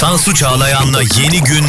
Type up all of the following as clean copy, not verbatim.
Tansu Çağlayan'la Yeni Gün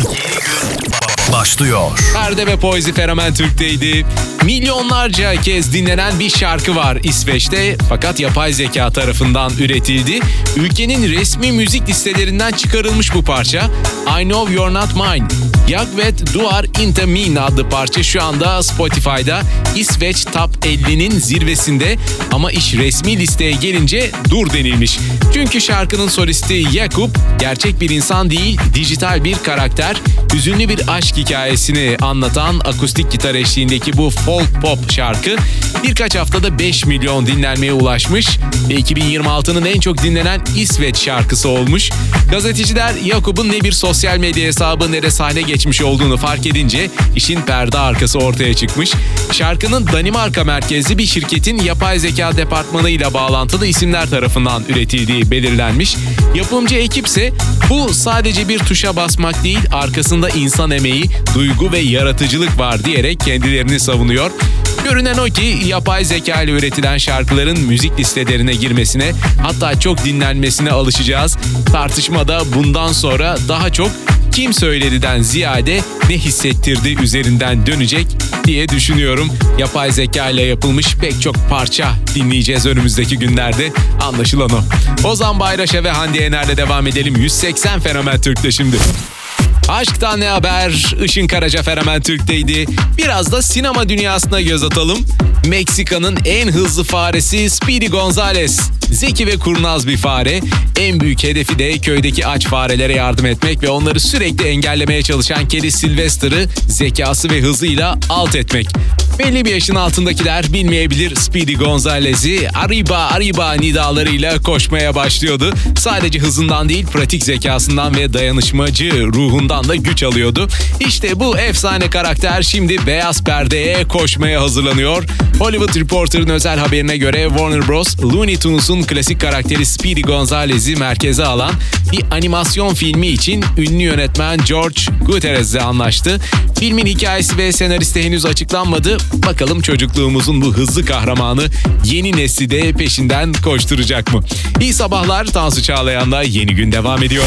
başlıyor. Perde ve Poezi Fenomen Türk'teydi. Milyonlarca kez dinlenen bir şarkı var İsveç'te fakat yapay zeka tarafından üretildi. Ülkenin resmi müzik listelerinden çıkarılmış bu parça. I Know You're Not Mine. Jagvet Duar Inte Min adlı parça şu anda Spotify'da İsveç Top 50'nin zirvesinde ama iş resmi listeye gelince dur denilmiş. Çünkü şarkının solisti Jakob gerçek bir insan değil, dijital bir karakter. Hüzünlü bir aşk hikayesini anlatan akustik gitar eşliğindeki bu folk pop şarkı birkaç haftada 5 milyon dinlenmeye ulaşmış ve 2026'nın en çok dinlenen İsveç şarkısı olmuş. Gazeteciler Jakob'un ne bir sosyal medya hesabı ne de sahne geçmiş olduğunu fark edince işin perde arkası ortaya çıkmış. Şarkının Danimarka merkezli bir şirketin yapay zeka departmanıyla bağlantılı isimler tarafından üretildiği belirlenmiş. Yapımcı ekipse bu sadece bir tuşa basmak değil, arkasında insan emeği, duygu ve yaratıcılık var diyerek kendilerini savunuyor. Görünen o ki yapay zeka ile üretilen şarkıların müzik listelerine girmesine, hatta çok dinlenmesine alışacağız. Tartışmada bundan sonra daha çok kim söyledi'den ziyade ne hissettirdi üzerinden dönecek diye düşünüyorum. Yapay zeka ile yapılmış pek çok parça dinleyeceğiz önümüzdeki günlerde. Anlaşılan o. Ozan Bayraş'a ve Hande Yener'le devam edelim. 180 Fenomen Türk'te şimdi. Aşktan ne haber? Işın Karaca Fenomen Türk'teydi. Biraz da sinema dünyasına göz atalım. Meksika'nın en hızlı faresi Speedy Gonzales. Zeki ve kurnaz bir fare. En büyük hedefi de köydeki aç farelere yardım etmek ve onları sürekli engellemeye çalışan kedi Sylvester'ı zekası ve hızıyla alt etmek. Belli bir yaşın altındakiler bilmeyebilir, Speedy Gonzales'i arriba arriba nidalarıyla koşmaya başlıyordu. Sadece hızından değil, pratik zekasından ve dayanışmacı ruhundan da güç alıyordu. İşte bu efsane karakter şimdi beyaz perdeye koşmaya hazırlanıyor. Hollywood Reporter'ın özel haberine göre Warner Bros. Looney Tunes'un klasik karakteri Speedy Gonzales'i merkeze alan bir animasyon filmi için ünlü yönetmen George Gutierrez'le anlaştı. Filmin hikayesi ve senaristi henüz açıklanmadı. Bakalım çocukluğumuzun bu hızlı kahramanı yeni nesli de peşinden koşturacak mı? İyi sabahlar, Tansu Çağlayan'la Yeni Gün devam ediyor.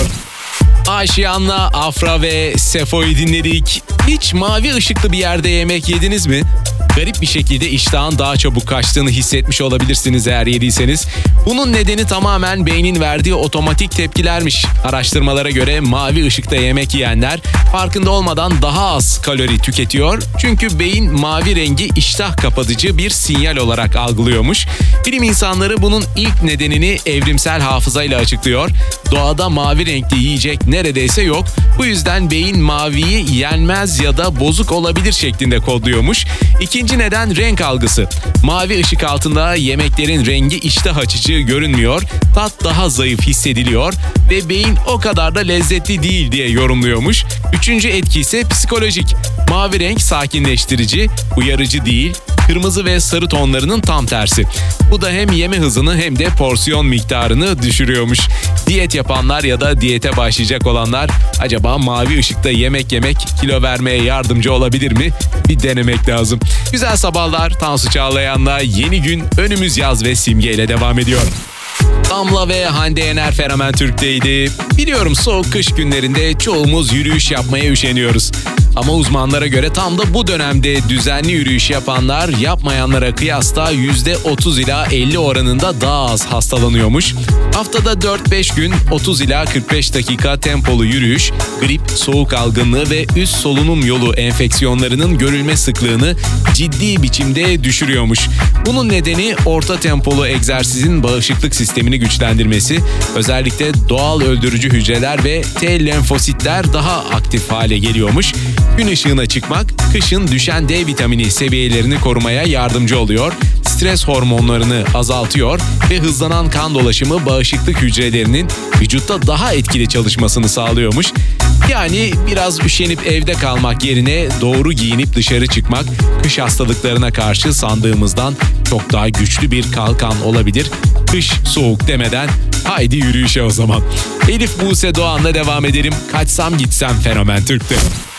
Aşiyan'la Afra ve Sefo'yu dinledik. Hiç mavi ışıklı bir yerde yemek yediniz mi? Garip bir şekilde iştahın daha çabuk kaçtığını hissetmiş olabilirsiniz eğer yediyseniz. Bunun nedeni tamamen beynin verdiği otomatik tepkilermiş. Araştırmalara göre mavi ışıkta yemek yiyenler farkında olmadan daha az kalori tüketiyor. Çünkü beyin mavi rengi iştah kapatıcı bir sinyal olarak algılıyormuş. Bilim insanları bunun ilk nedenini evrimsel hafızayla açıklıyor. Doğada mavi renkli yiyecek neredeyse yok. Bu yüzden beyin maviyi yenmez ya da bozuk olabilir şeklinde kodluyormuş. İkinci neden renk algısı. Mavi ışık altında yemeklerin rengi iştah açıcı görünmüyor, tat daha zayıf hissediliyor ve beyin o kadar da lezzetli değil diye yorumluyormuş. Üçüncü etki ise psikolojik. Mavi renk sakinleştirici, uyarıcı değil, kırmızı ve sarı tonlarının tam tersi. Bu da hem yeme hızını hem de porsiyon miktarını düşürüyormuş. Diyet yapanlar ya da diyete başlayacak olanlar acaba mavi ışıkta yemek kilo vermeye yardımcı olabilir mi? Bir denemek lazım. Güzel sabahlar, Tansu Çağlayan'la Yeni Gün önümüz yaz ve Simge ile devam ediyor. Damla ve Hande Yener Fenomen Türk'teydi. Biliyorum soğuk kış günlerinde çoğumuz yürüyüş yapmaya üşeniyoruz. Ama uzmanlara göre tam da bu dönemde düzenli yürüyüş yapanlar yapmayanlara kıyasla %30 ila 50 oranında daha az hastalanıyormuş. Haftada 4-5 gün 30 ila 45 dakika tempolu yürüyüş, grip, soğuk algınlığı ve üst solunum yolu enfeksiyonlarının görülme sıklığını ciddi biçimde düşürüyormuş. Bunun nedeni orta tempolu egzersizin bağışıklık sistemini güçlendirmesi, özellikle doğal öldürücü hücreler ve T lenfositler daha aktif hale geliyormuş. Gün ışığına çıkmak, kışın düşen D vitamini seviyelerini korumaya yardımcı oluyor, stres hormonlarını azaltıyor ve hızlanan kan dolaşımı bağışıklık hücrelerinin vücutta daha etkili çalışmasını sağlıyormuş. Yani biraz üşenip evde kalmak yerine doğru giyinip dışarı çıkmak, kış hastalıklarına karşı sandığımızdan çok daha güçlü bir kalkan olabilir. Kış soğuk demeden haydi yürüyüşe o zaman. Elif Buse Doğan'la devam edelim. Kaçsam gitsem Fenomen Türk'te.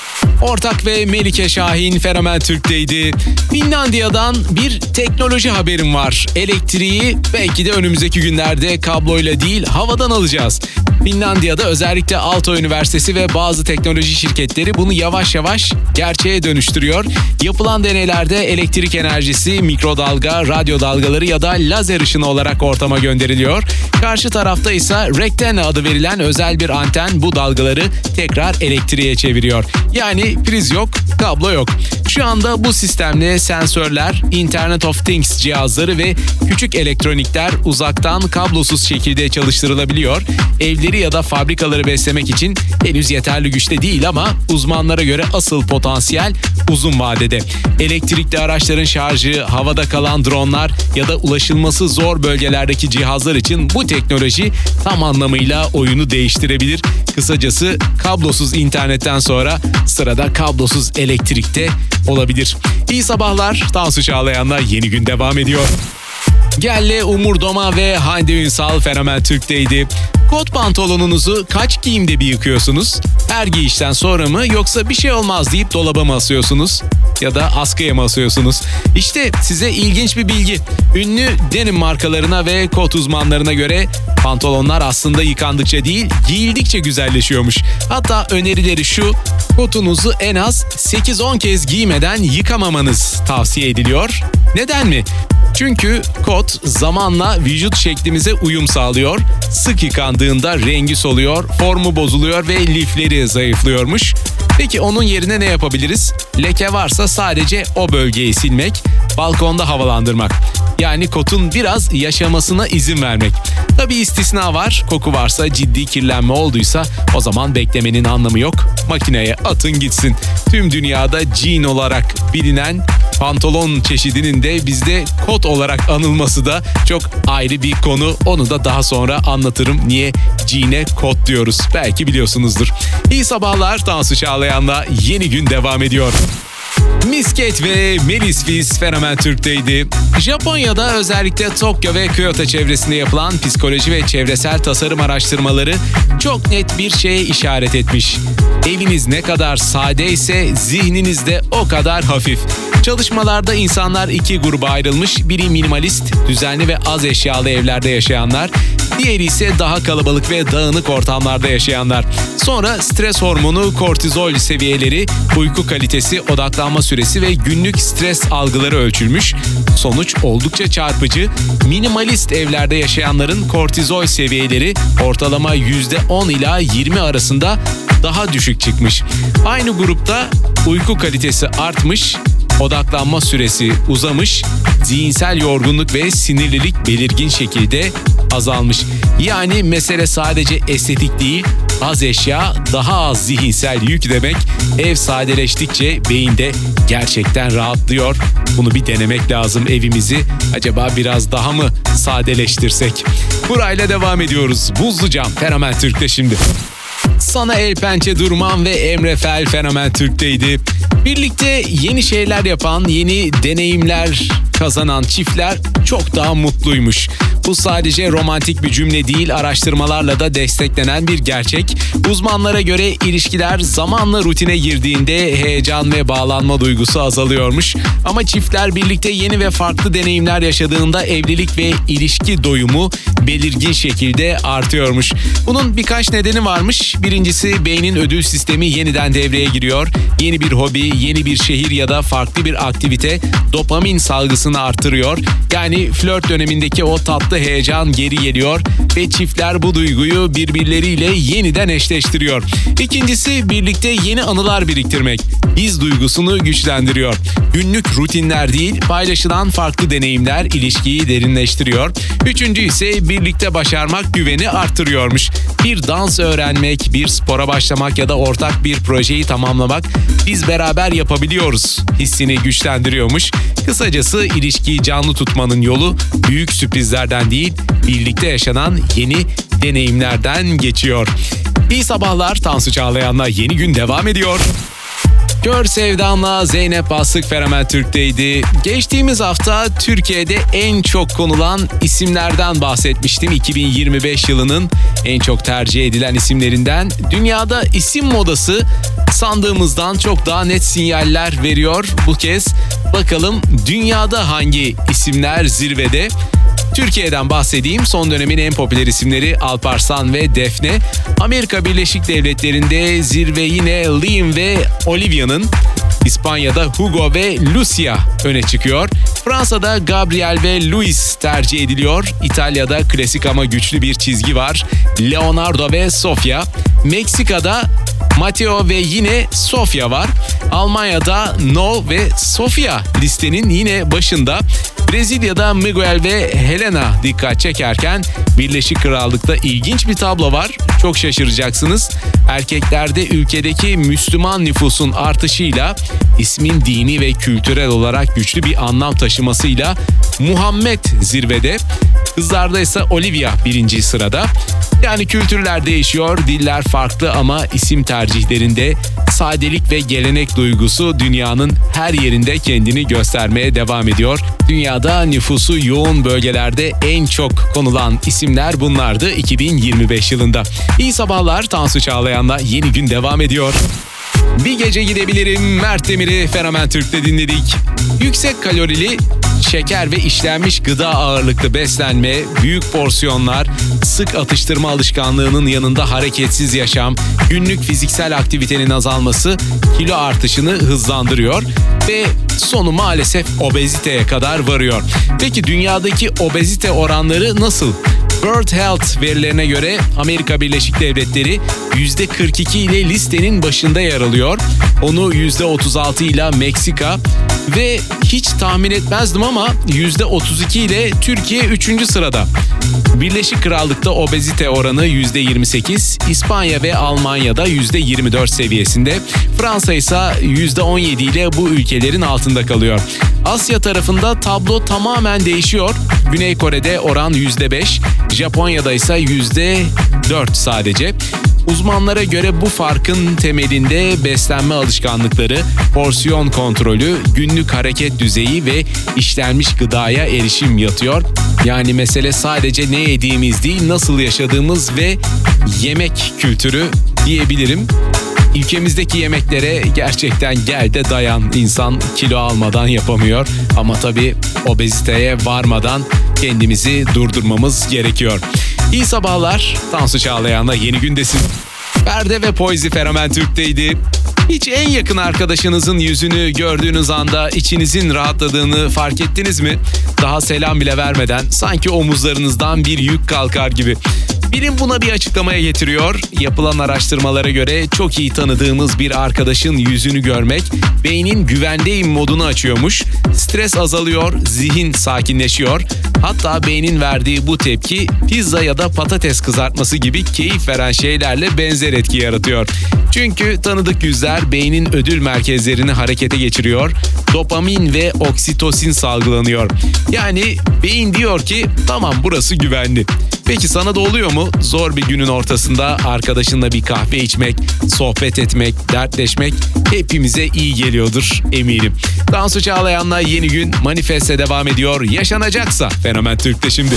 Ortak ve Melike Şahin Fenomen Türk'teydi. Finlandiya'dan bir teknoloji haberim var. Elektriği belki de önümüzdeki günlerde kabloyla değil havadan alacağız. Finlandiya'da özellikle Aalto Üniversitesi ve bazı teknoloji şirketleri bunu yavaş yavaş gerçeğe dönüştürüyor. Yapılan deneylerde elektrik enerjisi mikrodalga, radyo dalgaları ya da lazer ışını olarak ortama gönderiliyor. Karşı tarafta ise Recten adı verilen özel bir anten bu dalgaları tekrar elektriğe çeviriyor. Yani priz yok, kablo yok. Şu anda bu sistemle sensörler, Internet of Things cihazları ve küçük elektronikler uzaktan kablosuz şekilde çalıştırılabiliyor. Evleri ya da fabrikaları beslemek için henüz yeterli güçte değil ama uzmanlara göre asıl potansiyel uzun vadede. Elektrikli araçların şarjı, havada kalan dronlar ya da ulaşılması zor bölgelerdeki cihazlar için bu teknoloji tam anlamıyla oyunu değiştirebilir. Kısacası kablosuz internetten sonra sırada kablosuz elektrikte olabilir. İyi sabahlar, Tansu Çağlayan'la yeni gün devam ediyor. Gelle, Umur Doma ve Hande Ünsal Fenomen Türk'teydi. Kot pantolonunuzu kaç giyimde bir yıkıyorsunuz? Her giyişten sonra mı yoksa bir şey olmaz deyip dolaba mı asıyorsunuz? Ya da askıya mı asıyorsunuz? İşte size ilginç bir bilgi. Ünlü denim markalarına ve kot uzmanlarına göre pantolonlar aslında yıkandıkça değil, giyildikçe güzelleşiyormuş. Hatta önerileri şu: kotunuzu en az 8-10 kez giymeden yıkamamanız tavsiye ediliyor. Neden mi? Çünkü kot zamanla vücut şeklimize uyum sağlıyor. Sık yıkandığında rengi soluyor, formu bozuluyor ve lifleri zayıflıyormuş. Peki onun yerine ne yapabiliriz? Leke varsa sadece o bölgeyi silmek, balkonda havalandırmak. Yani kotun biraz yaşamasına izin vermek. Tabii istisna var. Koku varsa, ciddi kirlenme olduysa o zaman beklemenin anlamı yok. Makineye atın gitsin. Tüm dünyada jean olarak bilinen pantolon çeşidinin de bizde kot olarak anılması da çok ayrı bir konu. Onu da daha sonra anlatırım. Niye jean'e kot diyoruz? Belki biliyorsunuzdur. İyi sabahlar, Tansu Çağlayan'la yeni gün devam ediyor. Misket ve Melis Fils Fenomen Türk'teydi. Japonya'da özellikle Tokyo ve Kyoto çevresinde yapılan psikoloji ve çevresel tasarım araştırmaları çok net bir şeye işaret etmiş. Eviniz ne kadar sade ise zihniniz de o kadar hafif. Çalışmalarda insanlar iki gruba ayrılmış. Biri minimalist, düzenli ve az eşyalı evlerde yaşayanlar. Diğeri ise daha kalabalık ve dağınık ortamlarda yaşayanlar. Sonra stres hormonu, kortizol seviyeleri, uyku kalitesi, odaklanma süresi ve günlük stres algıları ölçülmüş. Sonuç oldukça çarpıcı. Minimalist evlerde yaşayanların kortizol seviyeleri ortalama %10 ila 20 arasında daha düşük çıkmış. Aynı grupta uyku kalitesi artmış, odaklanma süresi uzamış, zihinsel yorgunluk ve sinirlilik belirgin şekilde azalmış. Yani mesele sadece estetik değil, az eşya, daha az zihinsel yük demek. Ev sadeleştikçe beyinde gerçekten rahatlıyor. Bunu bir denemek lazım evimizi. Acaba biraz daha mı sadeleştirsek? Burayla devam ediyoruz. Buzlu Cam Fenomen Türk'te şimdi. Sana El Pençe Durman ve Emre Fel Fenomen Türk'teydi. Birlikte yeni şeyler yapan, yeni deneyimler kazanan çiftler çok daha mutluymuş. Bu sadece romantik bir cümle değil, araştırmalarla da desteklenen bir gerçek. Uzmanlara göre ilişkiler zamanla rutine girdiğinde heyecan ve bağlanma duygusu azalıyormuş. Ama çiftler birlikte yeni ve farklı deneyimler yaşadığında evlilik ve ilişki doyumu belirgin şekilde artıyormuş. Bunun birkaç nedeni varmış. Birincisi, beynin ödül sistemi yeniden devreye giriyor. Yeni bir hobi, yeni bir şehir ya da farklı bir aktivite dopamin salgısını artırıyor. Yani flört dönemindeki o tatlı heyecan geri geliyor ve çiftler bu duyguyu birbirleriyle yeniden eşleştiriyor. İkincisi, birlikte yeni anılar biriktirmek. His duygusunu güçlendiriyor. Günlük rutinler değil, paylaşılan farklı deneyimler ilişkiyi derinleştiriyor. Üçüncü ise birlikte başarmak güveni artırıyormuş. Bir dans öğrenmek, bir spora başlamak ya da ortak bir projeyi tamamlamak, biz beraber yapabiliyoruz hissini güçlendiriyormuş. Kısacası ilişkiyi canlı tutmanın yolu büyük sürprizlerden değil, birlikte yaşanan yeni deneyimlerden geçiyor. İyi sabahlar, Tansu Çağlayan'la yeni gün devam ediyor. Kör Sevdan'la Zeynep Bastık Fenomen Türk'teydi. Geçtiğimiz hafta Türkiye'de en çok konulan isimlerden bahsetmiştim. 2025 yılının en çok tercih edilen isimlerinden. Dünyada isim modası sandığımızdan çok daha net sinyaller veriyor. Bu kez bakalım dünyada hangi isimler zirvede? Türkiye'den bahsedeyim. Son dönemin en popüler isimleri Alparslan ve Defne. Amerika Birleşik Devletleri'nde zirve yine Liam ve Olivia'nın. İspanya'da Hugo ve Lucia öne çıkıyor. Fransa'da Gabriel ve Louis tercih ediliyor. İtalya'da klasik ama güçlü bir çizgi var. Leonardo ve Sofia. Meksika'da Mateo ve yine Sofia var. Almanya'da No ve Sofia listenin yine başında. Brezilya'da Miguel ve Helena dikkat çekerken Birleşik Krallık'ta ilginç bir tablo var. Çok şaşıracaksınız. Erkeklerde ülkedeki Müslüman nüfusun artışıyla ismin dini ve kültürel olarak güçlü bir anlam taşımasıyla Muhammed zirvede. Kızlarda ise Olivia birinci sırada. Yani kültürler değişiyor, diller farklı ama isim tercihlerinde sadelik ve gelenek duygusu dünyanın her yerinde kendini göstermeye devam ediyor. Dünyada nüfusu yoğun bölgelerde en çok konulan isimler bunlardı 2025 yılında. İyi sabahlar, Tansu Çağlayan'la yeni gün devam ediyor. Bir gece gidebilirim. Mert Demir'i Fenomen Türk'te dinledik. Yüksek kalorili, şeker ve işlenmiş gıda ağırlıklı beslenme, büyük porsiyonlar, sık atıştırma alışkanlığının yanında hareketsiz yaşam, günlük fiziksel aktivitenin azalması kilo artışını hızlandırıyor ve sonu maalesef obeziteye kadar varıyor. Peki dünyadaki obezite oranları nasıl? World Health verilerine göre Amerika Birleşik Devletleri %42 ile listenin başında yer alıyor. Onu %36 ile Meksika ve hiç tahmin etmezdim ama %32 ile Türkiye 3. sırada. Birleşik Krallık'ta obezite oranı %28, İspanya ve Almanya'da %24 seviyesinde. Fransa ise %17 ile bu ülkelerin altında kalıyor. Asya tarafında tablo tamamen değişiyor. Güney Kore'de oran %5, Japonya'da ise %4 sadece. Uzmanlara göre bu farkın temelinde beslenme alışkanlıkları, porsiyon kontrolü, günlük hareket düzeyi ve işlenmiş gıdaya erişim yatıyor. Yani mesele sadece ne yediğimiz değil, nasıl yaşadığımız ve yemek kültürü diyebilirim. Ülkemizdeki yemeklere gerçekten gel de dayan, insan kilo almadan yapamıyor. Ama tabii obeziteye varmadan kendimizi durdurmamız gerekiyor. İyi sabahlar, Tansu Çağlayan'la yeni gündesin. Perde ve Poezi Fenomen Türk'teydi. Hiç en yakın arkadaşınızın yüzünü gördüğünüz anda içinizin rahatladığını fark ettiniz mi? Daha selam bile vermeden sanki omuzlarınızdan bir yük kalkar gibi. Bilim buna bir açıklamaya getiriyor. Yapılan araştırmalara göre çok iyi tanıdığımız bir arkadaşın yüzünü görmek beynin güvendeyim modunu açıyormuş. Stres azalıyor, zihin sakinleşiyor. Hatta beynin verdiği bu tepki pizza ya da patates kızartması gibi keyif veren şeylerle benzer etki yaratıyor. Çünkü tanıdık yüzler beynin ödül merkezlerini harekete geçiriyor. Dopamin ve oksitosin salgılanıyor. Yani beyin diyor ki tamam, burası güvenli. Peki sana da oluyor mu? Zor bir günün ortasında arkadaşınla bir kahve içmek, sohbet etmek, dertleşmek hepimize iyi geliyordur eminim. Tansu Çağlayan'la yeni gün Manifest'e devam ediyor. Yaşanacaksa Fenomen Türk'te şimdi.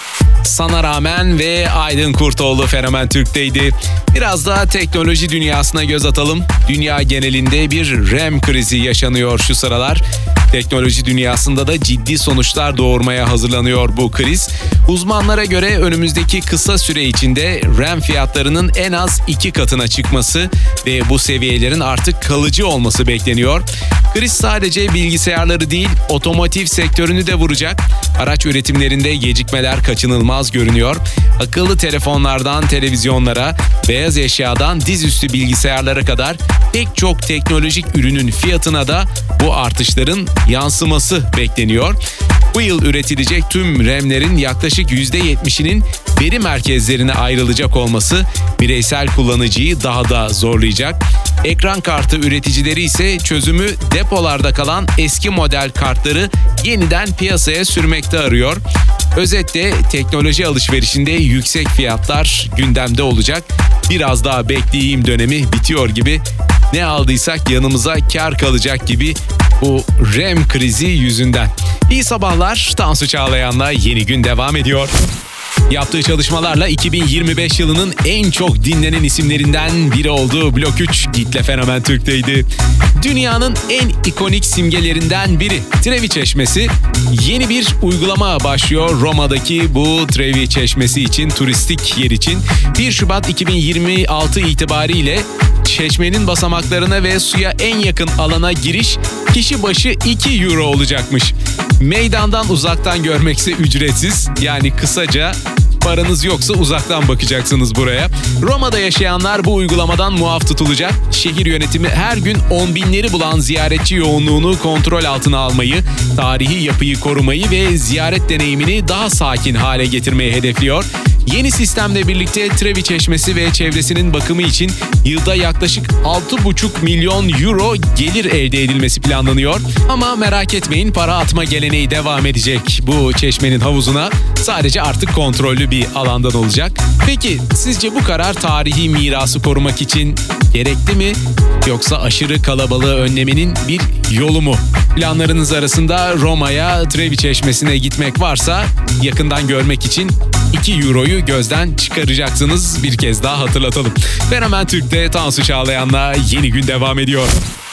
Sana Rağmen ve Aydın Kurtoğlu Fenomen Türk'teydi. Biraz daha teknoloji dünyasına göz atalım. Dünya genelinde bir RAM krizi yaşanıyor şu sıralar. Teknoloji dünyasında da ciddi sonuçlar doğurmaya hazırlanıyor bu kriz. Uzmanlara göre önümüzdeki kısa süre içinde RAM fiyatlarının en az 2 katına çıkması ve bu seviyelerin artık kalıcı olması bekleniyor. Kriz sadece bilgisayarları değil, otomotiv sektörünü de vuracak. Araç üretimlerinde gecikmeler kaçınılmaz görünüyor. Akıllı telefonlardan televizyonlara, beyaz eşyadan dizüstü bilgisayarlara kadar pek çok teknolojik ürünün fiyatına da bu artışların yansıması bekleniyor. Bu yıl üretilecek tüm RAM'lerin yaklaşık %70'inin veri merkezlerine ayrılacak olması bireysel kullanıcıyı daha da zorlayacak. Ekran kartı üreticileri ise çözümü depolarda kalan eski model kartları yeniden piyasaya sürmekte arıyor. Özetle teknoloji alışverişinde yüksek fiyatlar gündemde olacak. Biraz daha bekleyeyim dönemi bitiyor gibi. ne aldıysak yanımıza kar kalacak gibi bu REM krizi yüzünden. İyi sabahlar, Tansu Çağlayan'la yeni gün devam ediyor. Yaptığı çalışmalarla 2025 yılının en çok dinlenen isimlerinden biri olduğu Blok 3 Git'le Fenomen Türk'teydi. Dünyanın en ikonik simgelerinden biri Trevi Çeşmesi, yeni bir uygulama başlıyor Roma'daki bu Trevi Çeşmesi için, turistik yer için. 1 Şubat 2026 itibariyle çeşmenin basamaklarına ve suya en yakın alana giriş kişi başı 2 euro olacakmış. Meydandan uzaktan görmekse ücretsiz, yani kısaca paranız yoksa uzaktan bakacaksınız buraya. Roma'da yaşayanlar bu uygulamadan muaf tutulacak. Şehir yönetimi her gün 10 binleri bulan ziyaretçi yoğunluğunu kontrol altına almayı, tarihi yapıyı korumayı ve ziyaret deneyimini daha sakin hale getirmeyi hedefliyor. Yeni sistemle birlikte Trevi Çeşmesi ve çevresinin bakımı için yılda yaklaşık 6,5 milyon euro gelir elde edilmesi planlanıyor. Ama merak etmeyin, para atma geleneği devam edecek bu çeşmenin havuzuna. Sadece artık kontrollü bir alandan olacak. Peki sizce bu karar tarihi mirası korumak için gerekli mi? Yoksa aşırı kalabalığı önlemenin bir yolu mu? Planlarınız arasında Roma'ya, Trevi Çeşmesi'ne gitmek varsa yakından görmek için 2 euroyu gözden çıkaracaksınız. Bir kez daha hatırlatalım. Fenomen Türk'te Tansu Çağlayan'la yeni gün devam ediyor.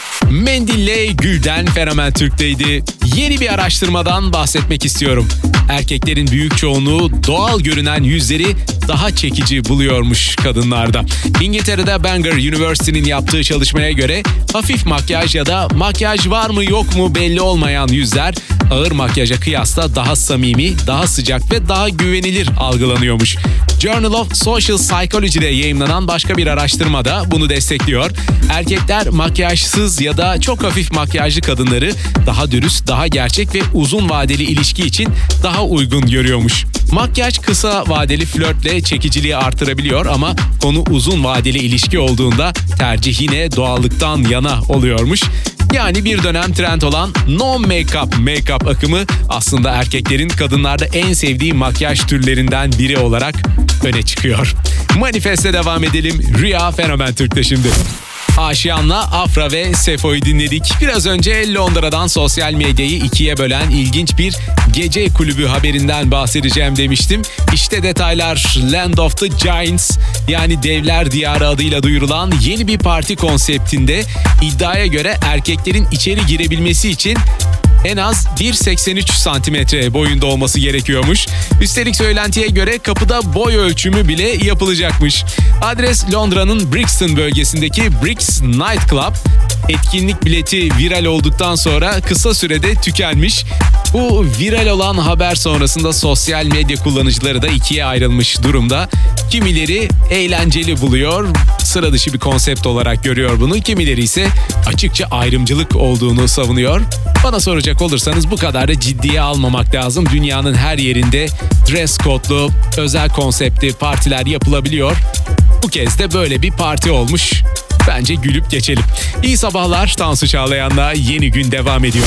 Mendille Gül'den Fenomen Türk'teydi. Yeni bir araştırmadan bahsetmek istiyorum. Erkeklerin büyük çoğunluğu doğal görünen yüzleri daha çekici buluyormuş kadınlarda. İngiltere'de Bangor University'nin yaptığı çalışmaya göre hafif makyaj ya da makyaj var mı yok mu belli olmayan yüzler ağır makyaja kıyasla daha samimi, daha sıcak ve daha güvenilir algılanıyormuş. Journal of Social Psychology'de yayımlanan başka bir araştırma da bunu destekliyor. Erkekler makyajsız ya da çok hafif makyajlı kadınları daha dürüst, daha gerçek ve uzun vadeli ilişki için daha uygun görüyormuş. Makyaj kısa vadeli flörtle çekiciliği artırabiliyor ama konu uzun vadeli ilişki olduğunda tercih yine doğallıktan yana oluyormuş. Yani bir dönem trend olan no make-up akımı aslında erkeklerin kadınlarda en sevdiği makyaj türlerinden biri olarak öne çıkıyor. Manifest'e devam edelim. Rüya Fenomen Türk'te şimdi. Aşiyan'la Afra ve Sefo'yu dinledik. Biraz önce Londra'dan sosyal medyayı ikiye bölen ilginç bir gece kulübü haberinden bahsedeceğim demiştim. İşte detaylar. Land of the Giants, yani Devler Diyarı adıyla duyurulan yeni bir parti konseptinde iddiaya göre erkeklerin içeri girebilmesi için en az 1,83 santimetre boyunda olması gerekiyormuş. Üstelik söylentiye göre kapıda boy ölçümü bile yapılacakmış. Adres Londra'nın Brixton bölgesindeki Brix Night Club. Etkinlik bileti viral olduktan sonra kısa sürede tükenmiş. Bu viral olan haber sonrasında sosyal medya kullanıcıları da ikiye ayrılmış durumda. Kimileri eğlenceli buluyor, sıra dışı bir konsept olarak görüyor bunu. Kimileri ise açıkça ayrımcılık olduğunu savunuyor. Bana soracak olursanız bu kadar da ciddiye almamak lazım. Dünyanın her yerinde dress code'lu, özel konseptli partiler yapılabiliyor. Bu kez de böyle bir parti olmuş. Bence gülüp geçelim. İyi sabahlar, Tansu Çağlayan'la yeni gün devam ediyor.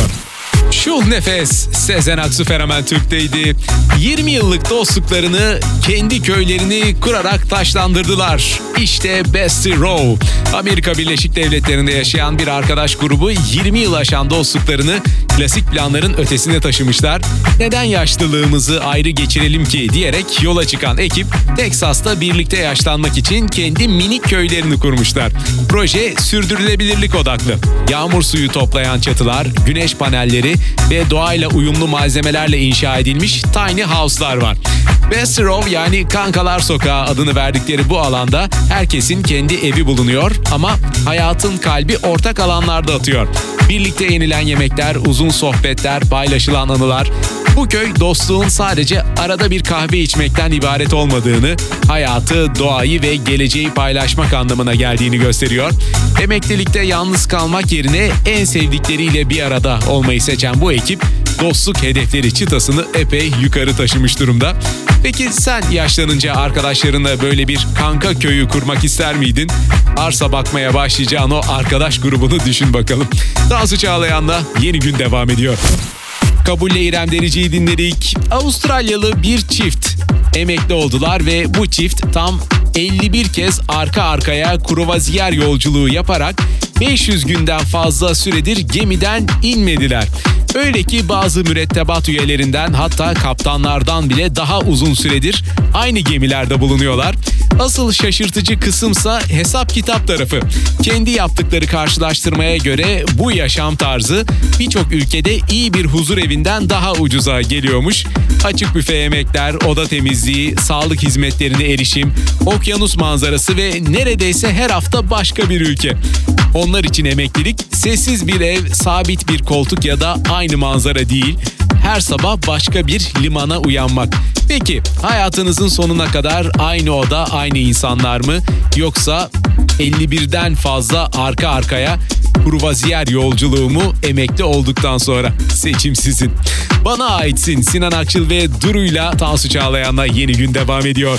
Şu nefes, Sezen Aksu Fenomen Türk'teydi. 20 yıllık dostluklarını, kendi köylerini kurarak taşlandırdılar. İşte Bestie Row. Amerika Birleşik Devletleri'nde yaşayan bir arkadaş grubu 20 yıl aşan dostluklarını klasik planların ötesine taşımışlar. Neden yaşlılığımızı ayrı geçirelim ki diyerek yola çıkan ekip Teksas'ta birlikte yaşlanmak için kendi minik köylerini kurmuşlar. Proje sürdürülebilirlik odaklı. Yağmur suyu toplayan çatılar, güneş panelleri ve doğayla uyumlu malzemelerle inşa edilmiş tiny house'lar var. Bestie Row, yani Kankalar Sokağı adını verdikleri bu alanda herkesin kendi evi bulunuyor ama hayatın kalbi ortak alanlarda atıyor. Birlikte yenilen yemekler, uzun sohbetler, paylaşılan anılar. Bu köy dostluğun sadece arada bir kahve içmekten ibaret olmadığını, hayatı, doğayı ve geleceği paylaşmak anlamına geldiğini gösteriyor. Emeklilikte yalnız kalmak yerine en sevdikleriyle bir arada olmayı seçen bu ekip dostluk hedefleri çıtasını epey yukarı taşımış durumda. Peki sen yaşlanınca arkadaşlarınla böyle bir kanka köyü kurmak ister miydin? Arsa bakmaya başlayacağın o arkadaş grubunu düşün bakalım. Tansu Çağlayan'la yeni gün devam ediyor. Kabul'le İrem Derici'yi dinledik. Avustralyalı bir çift emekli oldular ve bu çift tam 51 kez arka arkaya kruvaziyer yolculuğu yaparak 500 günden fazla süredir gemiden inmediler. Öyle ki bazı mürettebat üyelerinden, hatta kaptanlardan bile daha uzun süredir aynı gemilerde bulunuyorlar. Asıl şaşırtıcı kısımsa hesap kitap tarafı. Kendi yaptıkları karşılaştırmaya göre bu yaşam tarzı birçok ülkede iyi bir huzur evinden daha ucuza geliyormuş. Açık büfe yemekler, oda temizliği, sağlık hizmetlerine erişim, okyanus manzarası ve neredeyse her hafta başka bir ülke. Onlar için emeklilik sessiz bir ev, sabit bir koltuk ya da aynı manzara değil. Her sabah başka bir limana uyanmak. Peki hayatınızın sonuna kadar aynı oda, aynı insanlar mı? Yoksa 51'den fazla arka arkaya kruvaziyer yolculuğu mu emekli olduktan sonra? Seçim sizin. Bana aitsin. Sinan Akçıl ve Duru'yla Tansu Çağlayan'la Yeni Gün devam ediyor.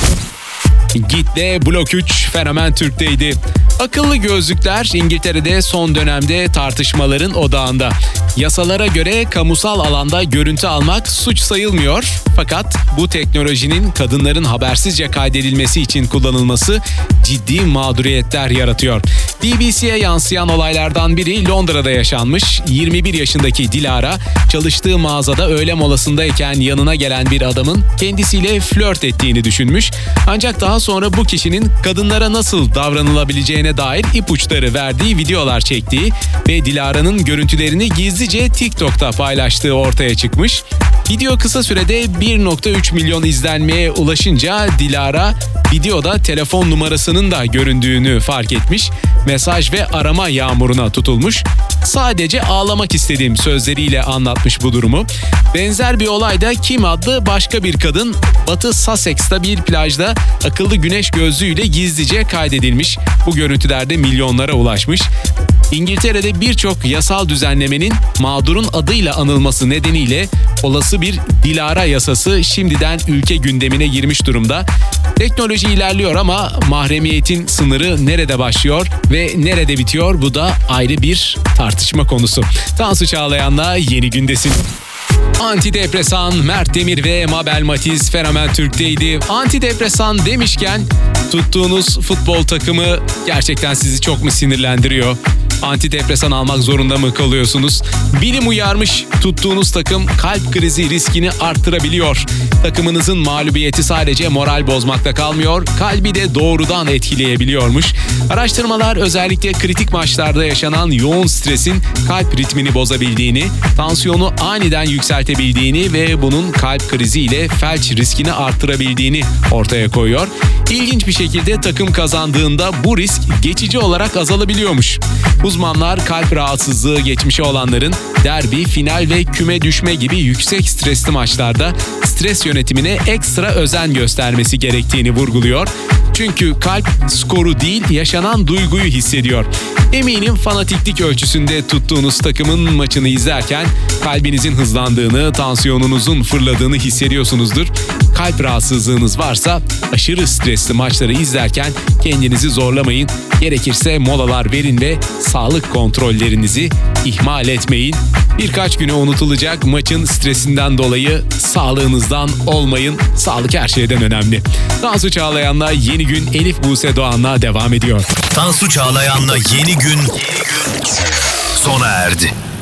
Git'le Blok 3 Fenomen Türk'teydi. Akıllı gözlükler İngiltere'de son dönemde tartışmaların odağında. Yasalara göre kamusal alanda görüntü almak suç sayılmıyor. Fakat bu teknolojinin kadınların habersizce kaydedilmesi için kullanılması ciddi mağduriyetler yaratıyor. BBC'ye yansıyan olaylardan biri Londra'da yaşanmış. 21 yaşındaki Dilara çalıştığı mağazada öğle molasındayken yanına gelen bir adamın kendisiyle flört ettiğini düşünmüş. Ancak daha sonra bu kişinin kadınlara nasıl davranılabileceğine dair ipuçları verdiği videolar çektiği ve Dilara'nın görüntülerini gizlice TikTok'ta paylaştığı ortaya çıkmış. Video kısa sürede 1.3 milyon izlenmeye ulaşınca Dilara videoda telefon numarasının da göründüğünü fark etmiş. Mesaj ve arama yağmuruna tutulmuş. Sadece ağlamak istediğim sözleriyle anlatmış bu durumu. Benzer bir olayda Kim adlı başka bir kadın Batı Sussex'ta bir plajda akıllı güneş gözlüğüyle gizlice kaydedilmiş. Bu görüntülerde milyonlara ulaşmış. İngiltere'de birçok yasal düzenlemenin mağdurun adıyla anılması nedeniyle olası bir Dilara yasası şimdiden ülke gündemine girmiş durumda. Teknoloji ilerliyor ama mahremiyetin sınırı nerede başlıyor ve nerede bitiyor, bu da ayrı bir tartışma konusu. Tansu Çağlayan'la Yeni Gündesin. Antidepresan, Mert Demir ve Mabel Matiz Fenomen Türk'teydi. Antidepresan demişken tuttuğunuz futbol takımı gerçekten sizi çok mu sinirlendiriyor? Antidepresan almak zorunda mı kalıyorsunuz? Bilim uyarmış, tuttuğunuz takım kalp krizi riskini arttırabiliyor. Takımınızın mağlubiyeti sadece moral bozmakta kalmıyor, kalbi de doğrudan etkileyebiliyormuş. Araştırmalar özellikle kritik maçlarda yaşanan yoğun stresin kalp ritmini bozabildiğini, tansiyonu aniden yükseltebildiğini ve bunun kalp kriziyle felç riskini arttırabildiğini ortaya koyuyor. İlginç bir şekilde takım kazandığında bu risk geçici olarak azalabiliyormuş. Uzmanlar kalp rahatsızlığı geçmişi olanların derbi, final ve küme düşme gibi yüksek stresli maçlarda stres yönetimine ekstra özen göstermesi gerektiğini vurguluyor. Çünkü kalp skoru değil, yaşanan duyguyu hissediyor. Eminim fanatiklik ölçüsünde tuttuğunuz takımın maçını izlerken kalbinizin hızlandığını, tansiyonunuzun fırladığını hissediyorsunuzdur. Kalp rahatsızlığınız varsa aşırı stresli maçları izlerken kendinizi zorlamayın. Gerekirse molalar verin ve sağlık kontrollerinizi ihmal etmeyin. Birkaç güne unutulacak maçın stresinden dolayı sağlığınızdan olmayın. Sağlık her şeyden önemli. Tansu Çağlayan'la Yeni Gün Elif Buse Doğan'la devam ediyor. Tansu Çağlayan'la Yeni Gün sona erdi.